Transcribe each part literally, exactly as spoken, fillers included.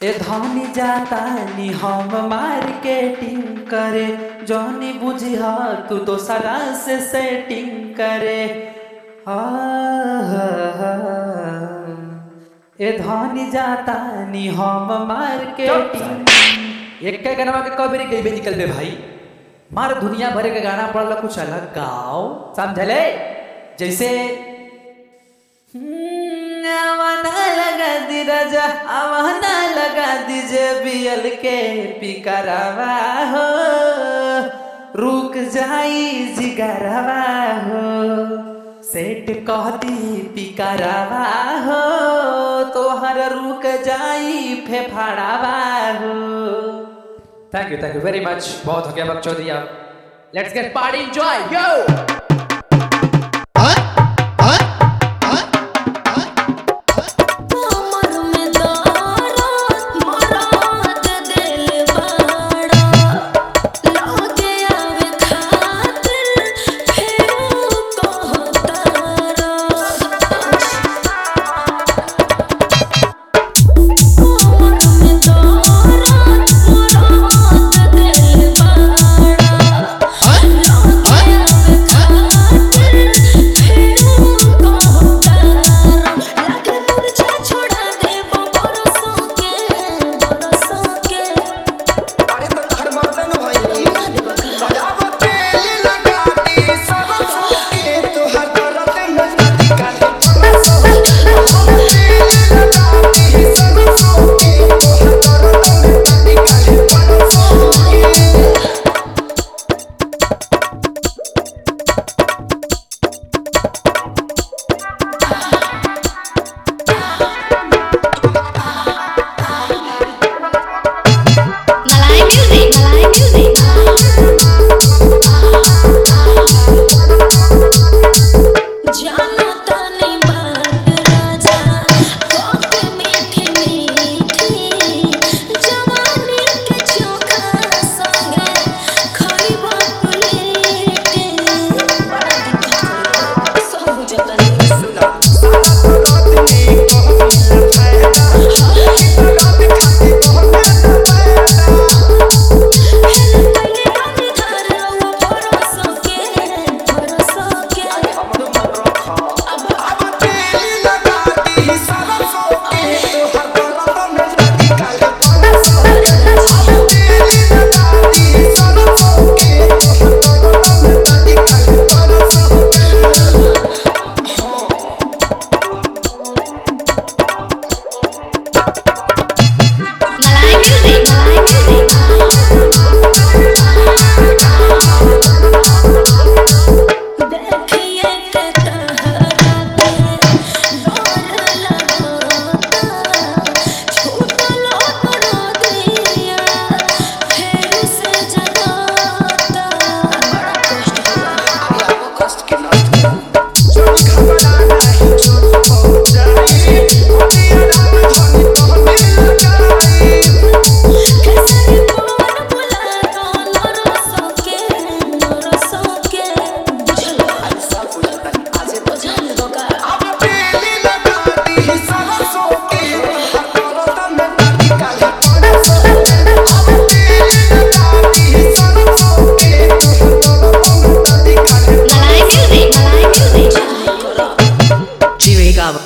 ए धनी जाता नी हम मार्केटिंग करे जौनी बुझी हा तू तो सरा से सेटिंग करे। ए धनी जाता नी हम मार्केटिंग। एक के गाना के कबरी गई निकल बे भाई, मार दुनिया भर के गाना पढ़ कुछ अलग गाओ, समझले? जैसे आवाना लगा दी राजा, आवाना लगा दीजे बियल के पिकरवा हो, रुक जाई जिगरवा हो, सेठ कहती पिकरवा हो, तोहर रुक जाई फेफड़ावा हो। Thank you thank you very much, बहुत हो गया बकचोदी अब। Let's get party enjoy yo.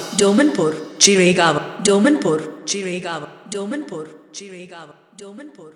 Domanpur, Chiregaon, Domanpur, Chiregaon, Domanpur, Chiregaon, Domanpur.